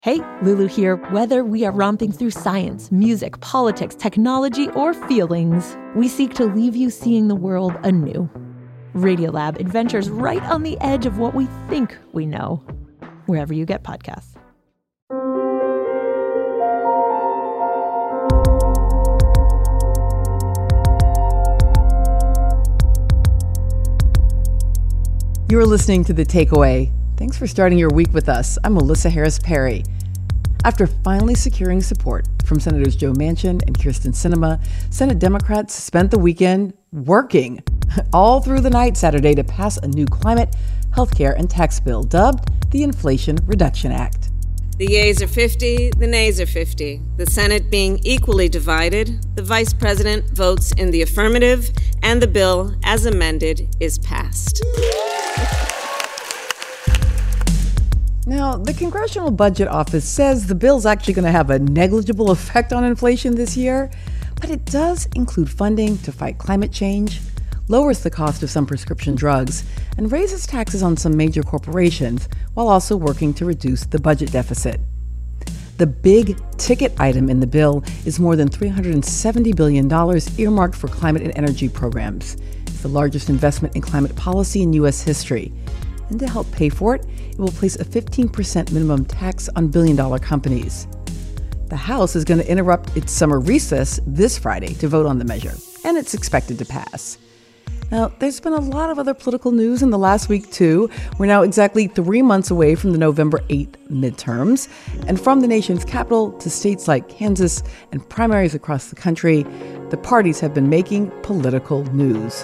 Hey, Lulu here. Whether we are romping through science, music, politics, technology, or feelings, we seek to leave you seeing the world anew. Radiolab adventures right on the edge of what we think we know, wherever you get podcasts. You're listening to The Takeaway. Thanks for starting your week with us. I'm Melissa Harris Perry. After finally securing support from Senators Joe Manchin and Kyrsten Sinema, Senate Democrats spent the weekend working all through the night Saturday to pass a new climate, healthcare, and tax bill dubbed the Inflation Reduction Act. The yeas are 50, the nays are 50. The Senate being equally divided, the Vice President votes in the affirmative, and the bill, as amended, is passed. Now, the Congressional Budget Office says the bill's actually going to have a negligible effect on inflation this year, but it does include funding to fight climate change, lowers the cost of some prescription drugs, and raises taxes on some major corporations while also working to reduce the budget deficit. The big ticket item in the bill is more than $370 billion earmarked for climate and energy programs. It's the largest investment in climate policy in U.S. history. And to help pay for it, it will place a 15% minimum tax on billion-dollar companies. The House is going to interrupt its summer recess this Friday to vote on the measure, and it's expected to pass. Now, there's been a lot of other political news in the last week, too. We're now exactly 3 months away from the November 8th midterms. And from the nation's capital to states like Kansas and primaries across the country, the parties have been making political news.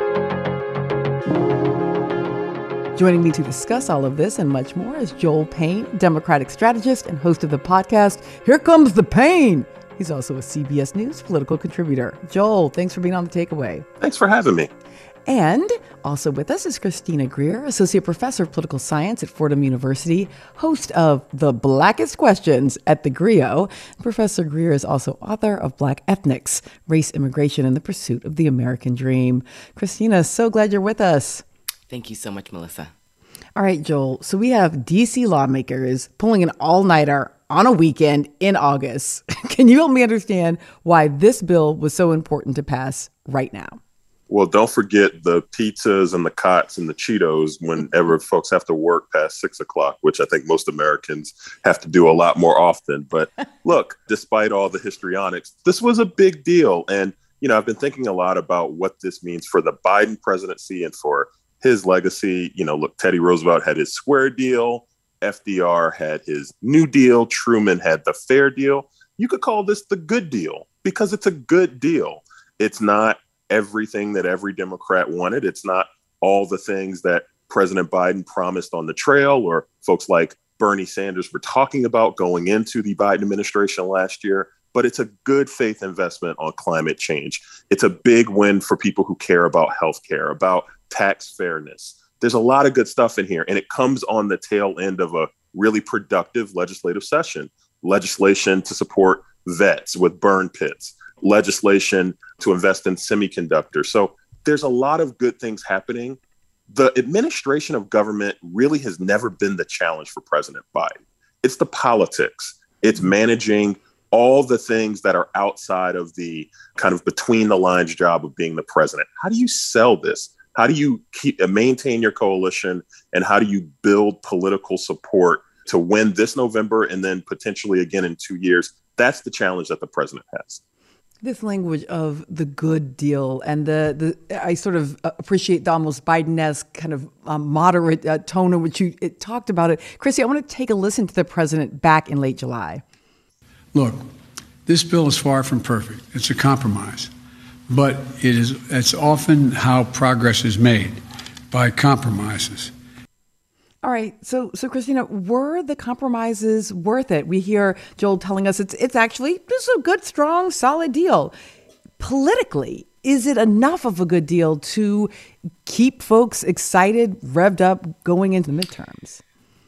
Joining me to discuss all of this and much more is Joel Payne, Democratic strategist and host of the podcast, Here Comes the Pain. He's also a CBS News political contributor. Joel, thanks for being on The Takeaway. Thanks for having me. And also with us is Christina Greer, Associate Professor of Political Science at Fordham University, host of The Blackest Questions at the Grio. Professor Greer is also author of Black Ethnics, Race, Immigration, and the Pursuit of the American Dream. Christina, so glad you're with us. Thank you so much, Melissa. All right, Joel. So we have D.C. lawmakers pulling an all-nighter on a weekend in August. Can you help me understand why this bill was so important to pass right now? Well, don't forget the pizzas and the cots and the Cheetos whenever folks have to work past 6 o'clock, which I think most Americans have to do a lot more often. But look, despite all the histrionics, this was a big deal. And, I've been thinking a lot about what this means for the Biden presidency and for his legacy. Look, Teddy Roosevelt had his square deal. FDR had his New Deal. Truman had the fair deal. You could call this the good deal because it's a good deal. It's not everything that every Democrat wanted. It's not all the things that President Biden promised on the trail or folks like Bernie Sanders were talking about going into the Biden administration last year. But it's a good faith investment on climate change. It's a big win for people who care about healthcare, about tax fairness. There's a lot of good stuff in here, and it comes on the tail end of a really productive legislative session. Legislation to support vets with burn pits, legislation to invest in semiconductors. So there's a lot of good things happening. The administration of government really has never been the challenge for President Biden. It's the politics. It's managing all the things that are outside of the kind of between the lines job of being the president. How do you sell this? How do you maintain your coalition? And how do you build political support to win this November and then potentially again in 2 years? That's the challenge that the president has. This language of the good deal and the I sort of appreciate the almost Biden-esque kind of moderate tone in which you talked about it. Chrissy, I want to take a listen to the president back in late July. Look, this bill is far from perfect. It's a compromise. But it's often how progress is made, by compromises. All right. So Christina, were the compromises worth it? We hear Joel telling us it's actually this is a good, strong, solid deal. Politically, is it enough of a good deal to keep folks excited, revved up going into the midterms?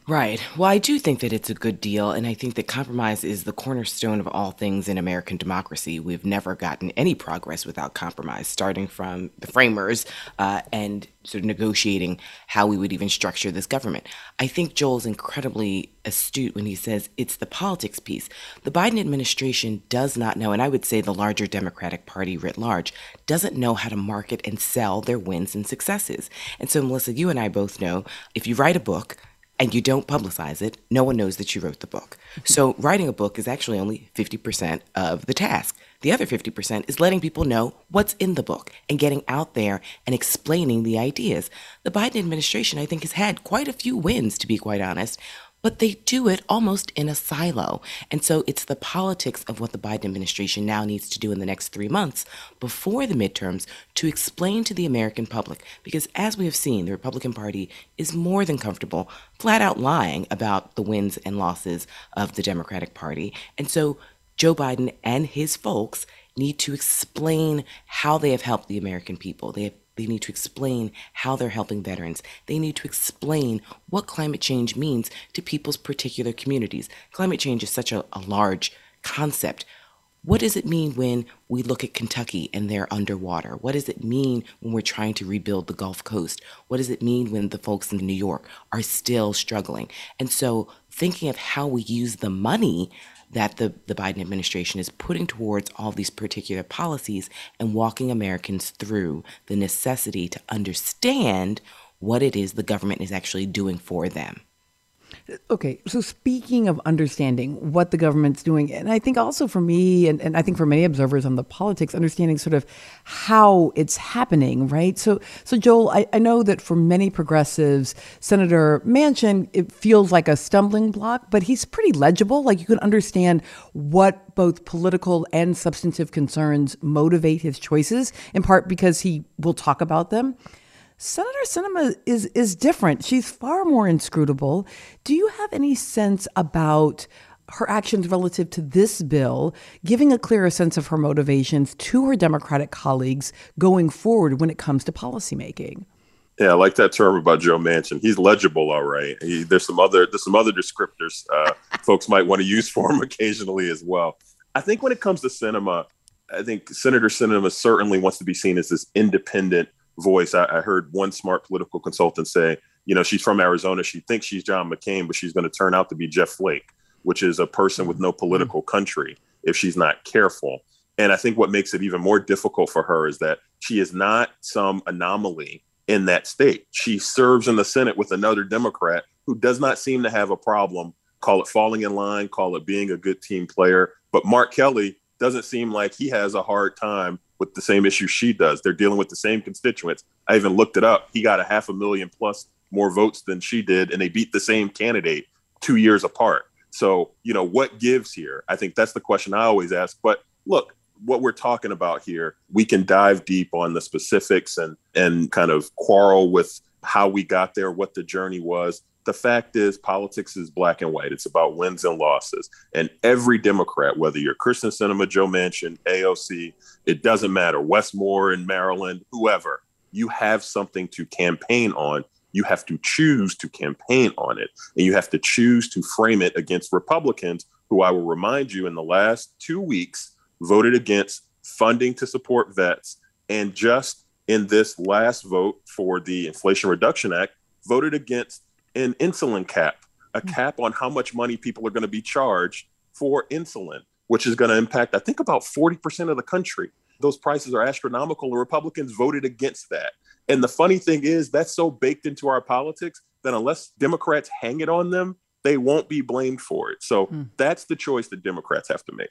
Right. Well, I do think that it's a good deal, and I think that compromise is the cornerstone of all things in American democracy. We've never gotten any progress without compromise, starting from the framers and sort of negotiating how we would even structure this government. I think Joel's incredibly astute when he says it's the politics piece. The Biden administration does not know, and I would say the larger Democratic Party writ large, doesn't know how to market and sell their wins and successes. And so, Melissa, you and I both know if you write a book, and you don't publicize it, no one knows that you wrote the book. So writing a book is actually only 50% of the task. The other 50% is letting people know what's in the book and getting out there and explaining the ideas. The Biden administration, I think, has had quite a few wins, to be quite honest, but they do it almost in a silo. And so it's the politics of what the Biden administration now needs to do in the next 3 months before the midterms to explain to the American public. Because as we have seen, the Republican Party is more than comfortable flat out lying about the wins and losses of the Democratic Party. And so Joe Biden and his folks need to explain how they have helped the American people. They need to explain how they're helping veterans. They need to explain what climate change means to people's particular communities. Climate change is such a large concept. What does it mean when we look at Kentucky and they're underwater? What does it mean when we're trying to rebuild the Gulf Coast? What does it mean when the folks in New York are still struggling? And so thinking of how we use the money that the Biden administration is putting towards all these particular policies and walking Americans through the necessity to understand what it is the government is actually doing for them. Okay, so speaking of understanding what the government's doing, and I think also for me, and I think for many observers on the politics, understanding sort of how it's happening, right? So Joel, I know that for many progressives, Senator Manchin, it feels like a stumbling block, but he's pretty legible. Like you can understand what both political and substantive concerns motivate his choices, in part because he will talk about them. Senator Sinema is different. She's far more inscrutable. Do you have any sense about her actions relative to this bill, giving a clearer sense of her motivations to her Democratic colleagues going forward when it comes to policymaking? Yeah, I like that term about Joe Manchin. He's legible, all right. There's some other descriptors folks might want to use for him occasionally as well. I think when it comes to Sinema, I think Senator Sinema certainly wants to be seen as this independent voice. I heard one smart political consultant say, she's from Arizona. She thinks she's John McCain, but she's going to turn out to be Jeff Flake, which is a person with no political country if she's not careful. And I think what makes it even more difficult for her is that she is not some anomaly in that state. She serves in the Senate with another Democrat who does not seem to have a problem, call it falling in line, call it being a good team player. But Mark Kelly doesn't seem like he has a hard time with the same issues she does. They're dealing with the same constituents. I even looked it up. He got 500,000 plus more votes than she did, and they beat the same candidate 2 years apart. So, what gives here? I think that's the question I always ask. But look, what we're talking about here, we can dive deep on the specifics and kind of quarrel with how we got there, what the journey was. The fact is, politics is black and white. It's about wins and losses. And every Democrat, whether you're Kyrsten Sinema, Joe Manchin, AOC, it doesn't matter, Westmore in Maryland, whoever, you have something to campaign on. You have to choose to campaign on it. And you have to choose to frame it against Republicans who, I will remind you, in the last 2 weeks, voted against funding to support vets. And just in this last vote for the Inflation Reduction Act, voted against an insulin cap, a cap on how much money people are going to be charged for insulin, which is going to impact, I think, about 40% of the country. Those prices are astronomical, and Republicans voted against that. And the funny thing is, that's so baked into our politics that unless Democrats hang it on them, they won't be blamed for it. So that's the choice that Democrats have to make.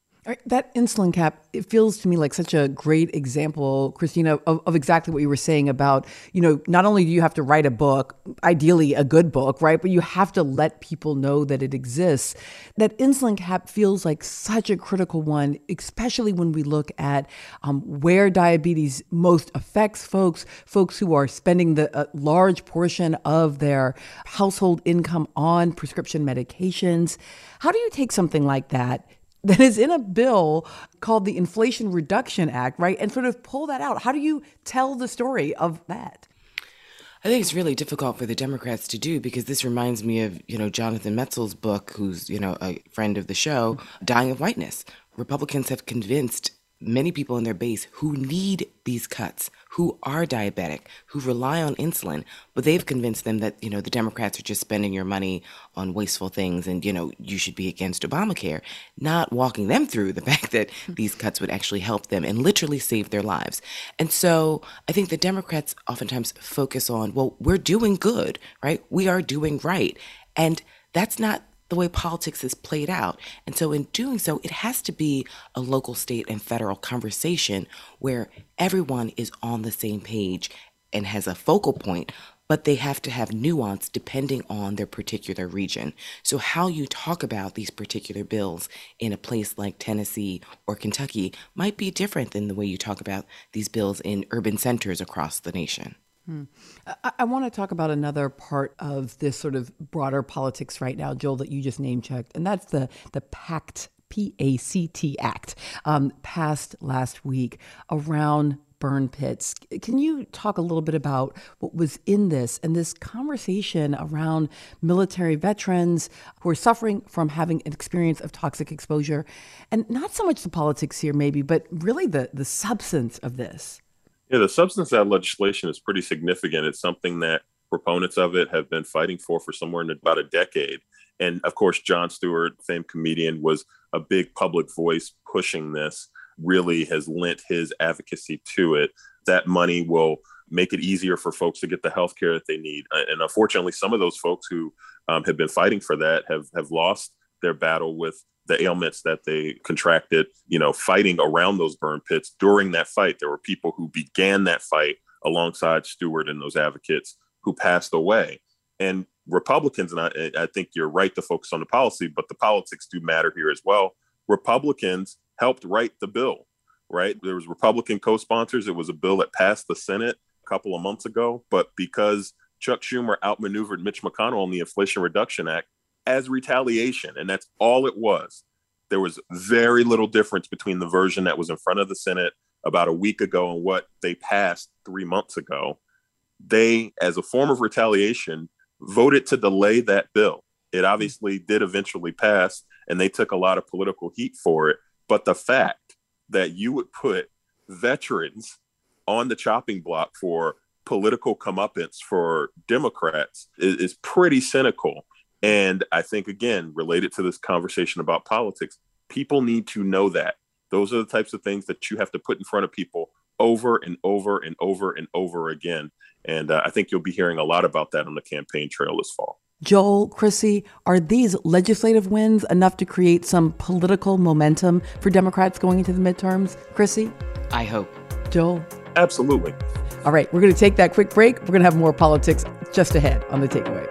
That insulin cap, it feels to me like such a great example, Christina, of exactly what you were saying about, not only do you have to write a book, ideally a good book, right? But you have to let people know that it exists. That insulin cap feels like such a critical one, especially when we look at where diabetes most affects folks who are spending the large portion of their household income on prescription medications. How do you take something like that is in a bill called the Inflation Reduction Act, right, and sort of pull that out? How do you tell the story of that? I think it's really difficult for the Democrats to do because this reminds me of, Jonathan Metzl's book, who's, a friend of the show, Dying of Whiteness. Republicans have convinced many people in their base who need these cuts, who are diabetic, who rely on insulin, but they've convinced them that, the Democrats are just spending your money on wasteful things and, you should be against Obamacare, not walking them through the fact that these cuts would actually help them and literally save their lives. And so I think the Democrats oftentimes focus on, well, we're doing good, right? We are doing right. And that's not the way politics is played out. And so in doing so, it has to be a local, state, and federal conversation where everyone is on the same page and has a focal point, but they have to have nuance depending on their particular region. So how you talk about these particular bills in a place like Tennessee or Kentucky might be different than the way you talk about these bills in urban centers across the nation. I want to talk about another part of this sort of broader politics right now, Joel, that you just name checked, and that's the PACT, P-A-C-T Act, passed last week around burn pits. Can you talk a little bit about what was in this and this conversation around military veterans who are suffering from having an experience of toxic exposure, and not so much the politics here maybe, but really the substance of this? Yeah, the substance of that legislation is pretty significant. It's something that proponents of it have been fighting for somewhere in about a decade. And of course, Jon Stewart, famed comedian, was a big public voice pushing this, really has lent his advocacy to it. That money will make it easier for folks to get the health care that they need. And unfortunately, some of those folks who have been fighting for that have lost their battle with the ailments that they contracted, fighting around those burn pits. During that fight, there were people who began that fight alongside Stewart and those advocates who passed away. And Republicans, and I think you're right to focus on the policy, but the politics do matter here as well. Republicans helped write the bill, right? There was Republican co-sponsors. It was a bill that passed the Senate a couple of months ago, but because Chuck Schumer outmaneuvered Mitch McConnell on the Inflation Reduction Act, as retaliation, and that's all it was. There was very little difference between the version that was in front of the Senate about a week ago and what they passed 3 months ago. They, as a form of retaliation, voted to delay that bill. It obviously did eventually pass, and they took a lot of political heat for it. But the fact that you would put veterans on the chopping block for political comeuppance for Democrats is pretty cynical. And I think, again, related to this conversation about politics, people need to know that. Those are the types of things that you have to put in front of people over and over and over and over again. And I think you'll be hearing a lot about that on the campaign trail this fall. Joel, Chrissy, are these legislative wins enough to create some political momentum for Democrats going into the midterms? Chrissy? I hope. Joel? Absolutely. All right, we're going to take that quick break. We're going to have more politics just ahead on The Takeaway.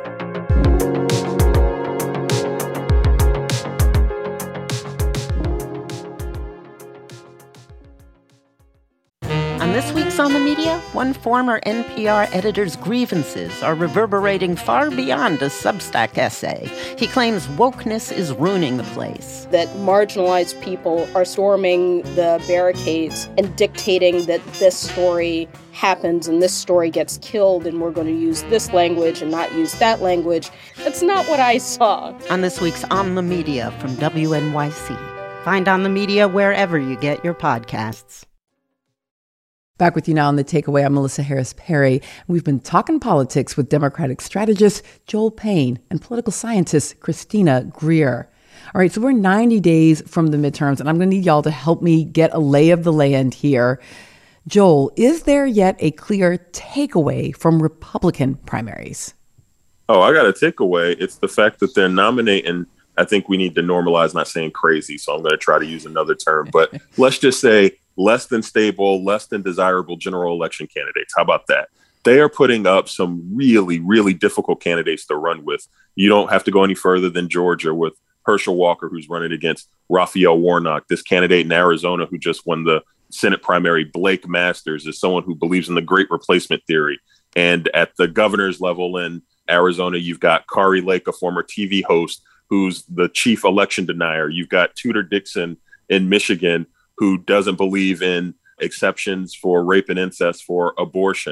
On this week's On the Media, one former NPR editor's grievances are reverberating far beyond a Substack essay. He claims wokeness is ruining the place. That marginalized people are storming the barricades and dictating that this story happens and this story gets killed and we're going to use this language and not use that language. That's not what I saw. On this week's On the Media from WNYC. Find On the Media wherever you get your podcasts. Back with you now on The Takeaway. I'm Melissa Harris Perry. We've been talking politics with Democratic strategist Joel Payne and political scientist Christina Greer. All right, so we're 90 days from the midterms, and I'm going to need y'all to help me get a lay of the land here. Joel, is there yet a clear takeaway from Republican primaries? Oh, I got a takeaway. It's the fact that they're nominating. I think we need to normalize not saying crazy, so I'm going to try to use another term, but let's just say less than stable, less than desirable general election candidates. How about that? They are putting up some really, really difficult candidates to run with. You don't have to go any further than Georgia with Herschel Walker, who's running against Raphael Warnock. This candidate in Arizona who just won the Senate primary, Blake Masters, is someone who believes in the great replacement theory. And at the governor's level in Arizona, you've got Kari Lake, a former TV host, who's the chief election denier. You've got Tudor Dixon in Michigan, who doesn't believe in exceptions for rape and incest for abortion.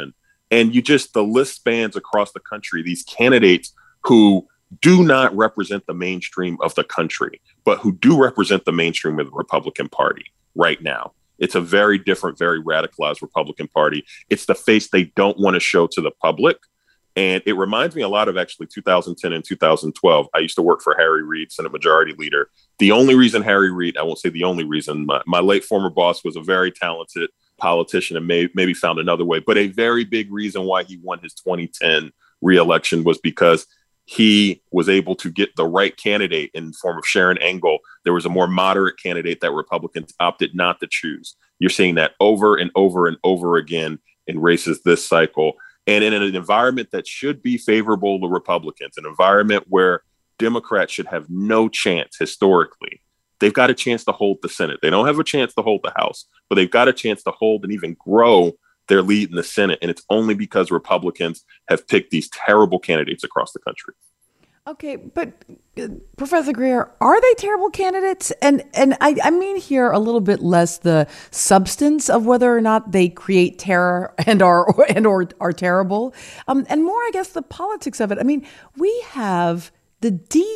And the list spans across the country, these candidates who do not represent the mainstream of the country, but who do represent the mainstream of the Republican Party right now. It's a very different, very radicalized Republican Party. It's the face they don't want to show to the public. And it reminds me a lot of actually 2010 and 2012. I used to work for Harry Reid, Senate Majority Leader. The only reason Harry Reid, I won't say the only reason, my late former boss was a very talented politician and maybe found another way. But a very big reason why he won his 2010 reelection was because he was able to get the right candidate in the form of Sharon Engel. There was a more moderate candidate that Republicans opted not to choose. You're seeing that over and over and over again in races this cycle. And in an environment that should be favorable to Republicans, an environment where Democrats should have no chance historically, they've got a chance to hold the Senate. They don't have a chance to hold the House, but they've got a chance to hold and even grow their lead in the Senate. And it's only because Republicans have picked these terrible candidates across the country. Okay, but Professor Greer, are they terrible candidates? And I mean here a little bit less the substance of whether or not they create terror and are terrible, and more, I guess, the politics of it. I mean, we have the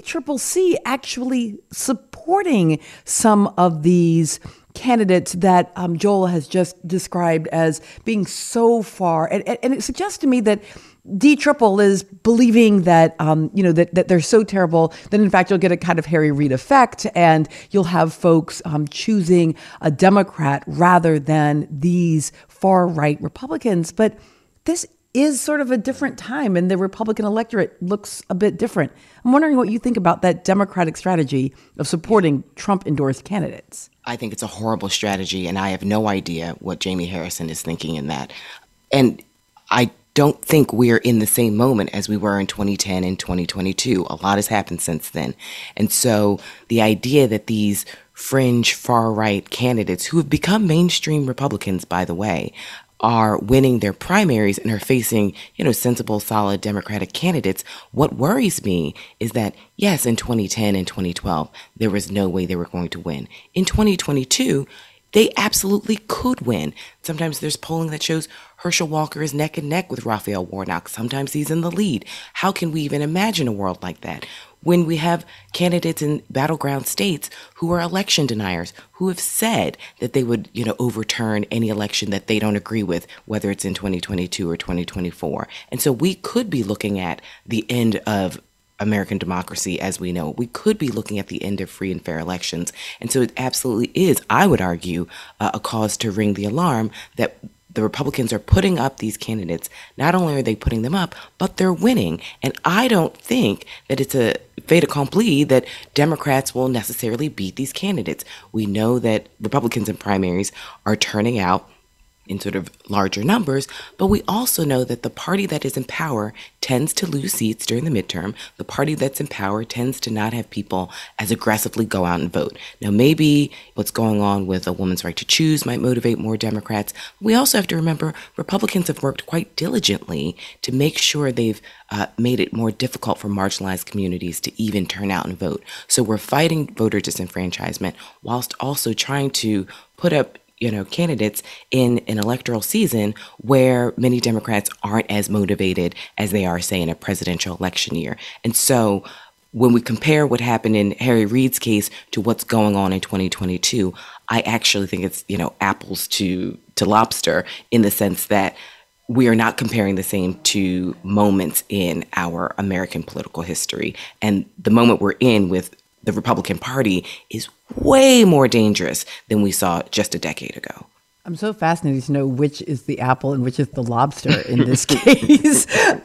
DCCC actually supporting some of these candidates that Joel has just described as being so far, and it suggests to me that D-Triple is believing that that they're so terrible that in fact you'll get a kind of Harry Reid effect, and you'll have folks choosing a Democrat rather than these far right Republicans. But this is sort of a different time, and the Republican electorate looks a bit different. I'm wondering what you think about that Democratic strategy of supporting Trump-endorsed candidates. I think it's a horrible strategy, and I have no idea what Jamie Harrison is thinking in that. And I don't think we're in the same moment as we were in 2010 and 2022. A lot has happened since then. And so the idea that these fringe far-right candidates, who have become mainstream Republicans, by the way, are winning their primaries and are facing, sensible, solid Democratic candidates. What worries me is that, yes, in 2010 and 2012, there was no way they were going to win. In 2022, they absolutely could win. Sometimes there's polling that shows Herschel Walker is neck and neck with Raphael Warnock. Sometimes he's in the lead. How can we even imagine a world like that? When we have candidates in battleground states who are election deniers, who have said that they would, overturn any election that they don't agree with, whether it's in 2022 or 2024. And so we could be looking at the end of American democracy as we know it. We could be looking at the end of free and fair elections. And so it absolutely is, I would argue, a cause to ring the alarm that the Republicans are putting up these candidates. Not only are they putting them up, but they're winning. And I don't think that it's a fait accompli that Democrats will necessarily beat these candidates. We know that Republicans in primaries are turning out in sort of larger numbers, but we also know that the party that is in power tends to lose seats during the midterm. The party that's in power tends to not have people as aggressively go out and vote. Now, maybe what's going on with a woman's right to choose might motivate more Democrats. We also have to remember Republicans have worked quite diligently to make sure they've made it more difficult for marginalized communities to even turn out and vote. So we're fighting voter disenfranchisement whilst also trying to put up candidates in an electoral season where many Democrats aren't as motivated as they are, say, in a presidential election year. And so when we compare what happened in Harry Reid's case to what's going on in 2022, I actually think it's, apples to lobster in the sense that we are not comparing the same two moments in our American political history. And the moment we're in with the Republican Party is way more dangerous than we saw just a decade ago. I'm so fascinated to know which is the apple and which is the lobster in this case.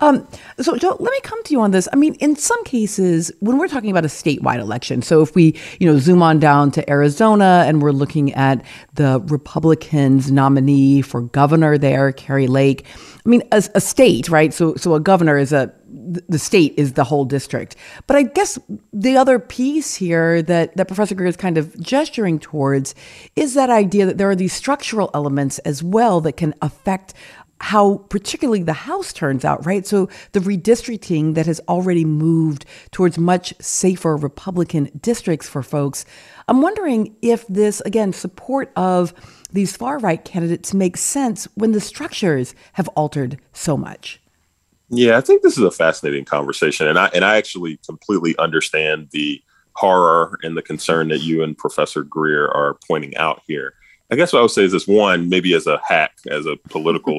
So, Joe, let me come to you on this. I mean, in some cases, when we're talking about a statewide election, so if we, zoom on down to Arizona and we're looking at the Republicans' nominee for governor there, Kari Lake. I mean, a state, right? So a governor is the state is the whole district. But I guess the other piece here that Professor Greer is kind of gesturing towards is that idea that there are these structural elements as well that can affect how particularly the House turns out, right? So the redistricting that has already moved towards much safer Republican districts for folks. I'm wondering if this, again, support of these far-right candidates makes sense when the structures have altered so much. Yeah, I think this is a fascinating conversation. And I actually completely understand the horror and the concern that you and Professor Greer are pointing out here. I guess what I would say is this: one, maybe as a hack, as a political,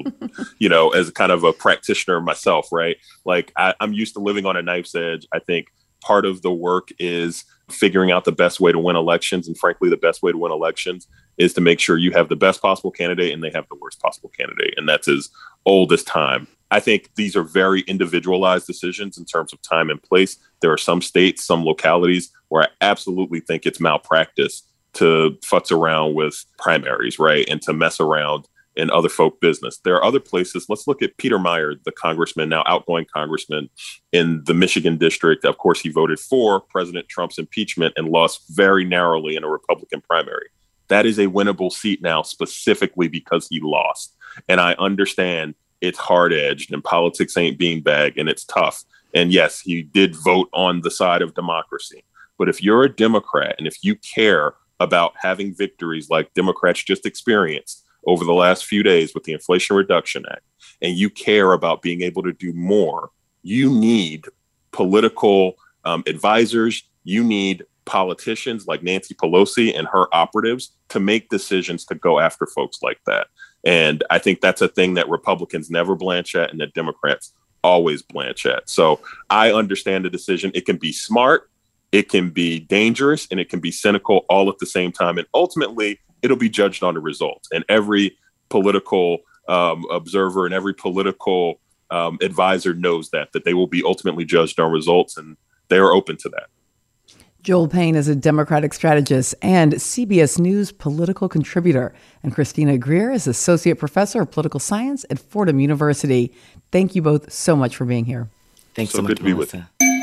as kind of a practitioner myself, right? Like I'm used to living on a knife's edge. I think part of the work is figuring out the best way to win elections. And frankly, the best way to win elections is to make sure you have the best possible candidate and they have the worst possible candidate. And that's as old as time. I think these are very individualized decisions in terms of time and place. There are some states, some localities where I absolutely think it's malpractice to futz around with primaries, right? And to mess around in other folk business. There are other places. Let's look at Peter Meijer, the congressman, now outgoing congressman in the Michigan district. Of course, he voted for President Trump's impeachment and lost very narrowly in a Republican primary. That is a winnable seat now, specifically because he lost. And I understand it's hard-edged and politics ain't beanbag and it's tough. And yes, he did vote on the side of democracy. But if you're a Democrat and if you care about having victories like Democrats just experienced over the last few days with the Inflation Reduction Act, and you care about being able to do more, you need political advisors, you need politicians like Nancy Pelosi and her operatives to make decisions to go after folks like that. And I think that's a thing that Republicans never blanch at and that Democrats always blanch at. So I understand the decision. It can be smart, it can be dangerous, and it can be cynical all at the same time. And ultimately, it'll be judged on the results. And every political observer and every political advisor knows that they will be ultimately judged on results, and they are open to that. Joel Payne is a Democratic strategist and CBS News political contributor. And Christina Greer is Associate Professor of Political Science at Fordham University. Thank you both so much for being here. Thanks so much, good to be with you.